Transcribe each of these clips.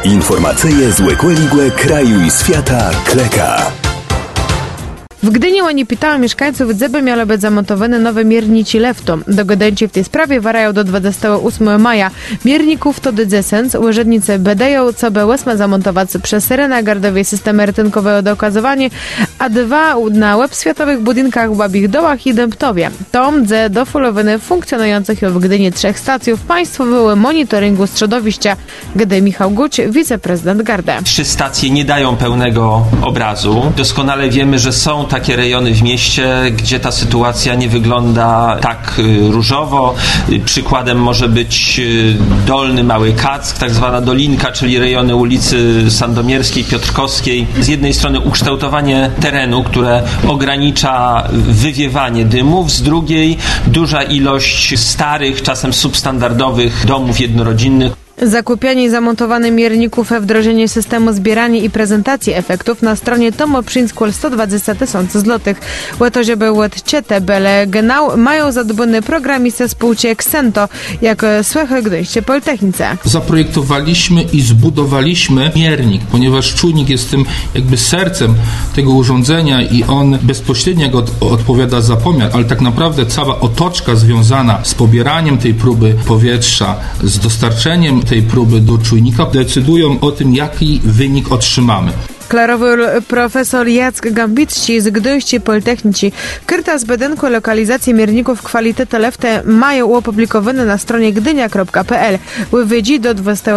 Informacyje z Łekłe kraju i świata Kleka. W Gdyni oni pytają mieszkańców, gdzie miały być zamontowane nowe miernici lefto. Dogadanci w tej sprawie warają do 28 maja. Mierników to do 10. Urzędnicy badają, co by 8 zamontować przez Serena gardowej systemy rytunkowego do okazywania, a 2 na web światowych budynkach w Babich Dołach i Dębtowie. Tom, gdzie dofulowany funkcjonujących w Gdyni 3 stacji państwowego monitoringu środowiska, gdy Michał Guć, wiceprezydent Gardy. 3 stacje nie dają pełnego obrazu. Doskonale wiemy, że są takie rejony w mieście, gdzie ta sytuacja nie wygląda tak różowo. Przykładem może być Dolny Mały Kack, tak zwana Dolinka, czyli rejony ulicy Sandomierskiej, Piotrkowskiej. Z jednej strony ukształtowanie terenu, które ogranicza wywiewanie dymów, z drugiej duża ilość starych, czasem substandardowych domów jednorodzinnych. Zakupianie i zamontowanie mierników, wdrożenie systemu zbierania i prezentacji efektów na stronie Tomoprzynskol 120 000 złotych. Łato, żeby łatcie te bele genau mają zadbany programisty spółki Exento, jak słychać Gdyńskie Politechnice. Zaprojektowaliśmy i zbudowaliśmy miernik, ponieważ czujnik jest tym jakby sercem tego urządzenia i on bezpośrednio odpowiada za pomiar, ale tak naprawdę cała otoczka związana z pobieraniem tej próby powietrza, z dostarczeniem tej próby do czujnika decydują o tym, jaki wynik otrzymamy. Klarowy profesor Jacek Gambicki z Gdyńskiej Politechniki. Kryta z budynku lokalizacji mierników kwalitetu lefte mają opublikowane na stronie gdynia.pl. Wydzi do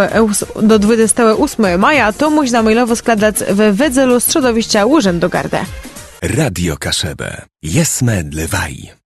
28 maja to można mailowo składać w wydziale środowiska Urzędu Gardy. Radio Kaszebę. Jesme dlewaj.